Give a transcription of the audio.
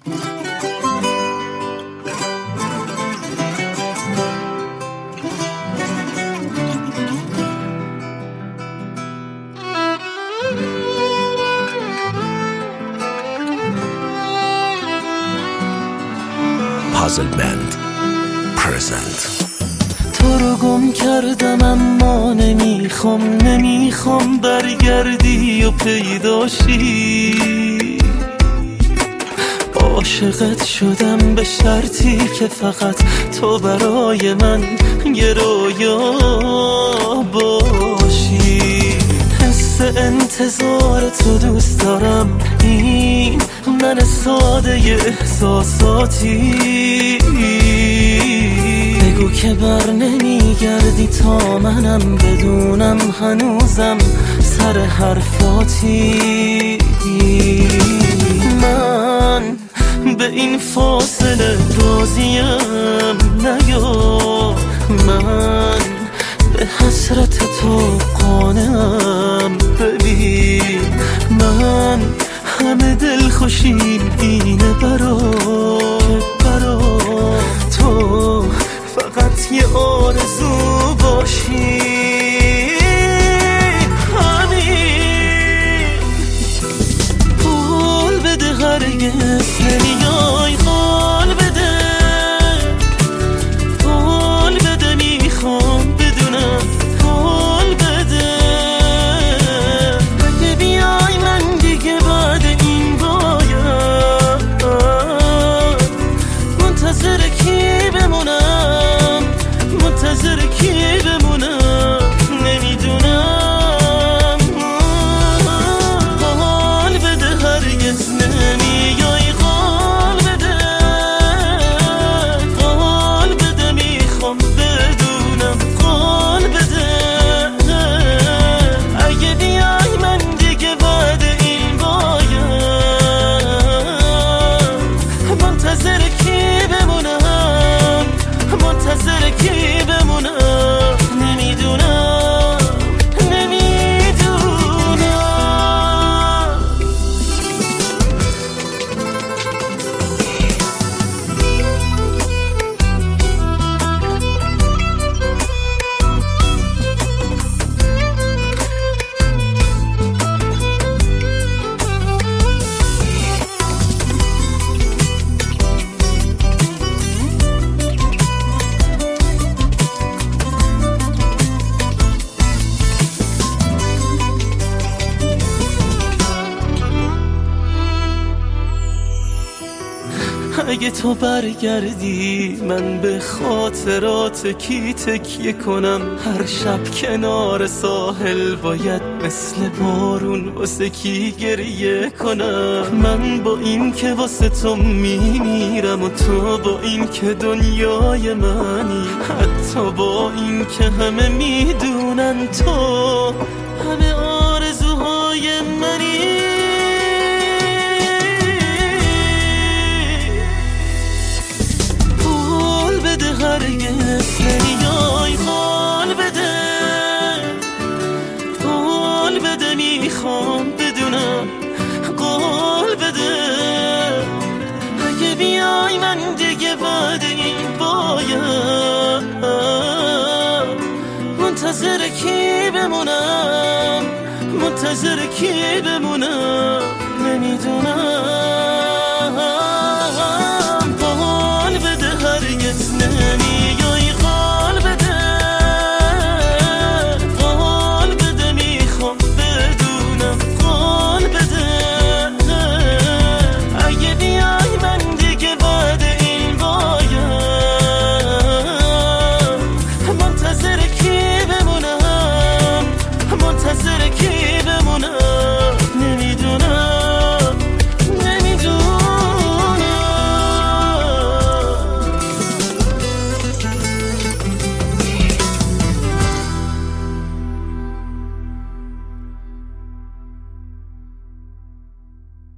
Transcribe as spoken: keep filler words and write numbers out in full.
پازل بند پرزنت. تو رو گم کردم اما نمیخوام نمیخوام برگردی و پیداشی. عاشقت شدم به شرطی که فقط تو برای من یه رویا باشی. حس انتظار تو دوست دارم، این من ساده احساساتی. بگو که بر نمیگردی تا منم بدونم هنوزم سر حرفاتی. من به این فاصله راضیم، نیا من به حسرت تو قانعم. ببین من همه دل خوشیم اینه برات برات تو فقط یه آرزو باشی. همین قول بده هرگز نمیای، قول بده قول بده میخوام بدونم، قول بده اگه بیای من دیگه بعد این باید منتظر کی بمونم، منتظر کی بمونم نمیدونم. قول بده هرگز نمیای، قول بده قول بده میخوام بدونم، قول بده اگه بیای من دیگه بعد این باید منتظر کی بمونم، منتظر کی بمونم نمیدونم نمیدونم. اگه تو برگردی من به خاطرات کی تکیه کنم؟ هر شب کنار ساحل باید مثل بارون واسه کی گریه کنم؟ من با این که واسه تو میمیرم و تو با این که دنیای منی، حتی با این که همه میدونن تو همه آرزوهای منی. هرگز نمیای، قول بده قول بده میخوام بدونم، قول بده اگه بیای من دیگه بعد این باید منتظر کی بمونم، منتظر کی بمونم نمیدونم.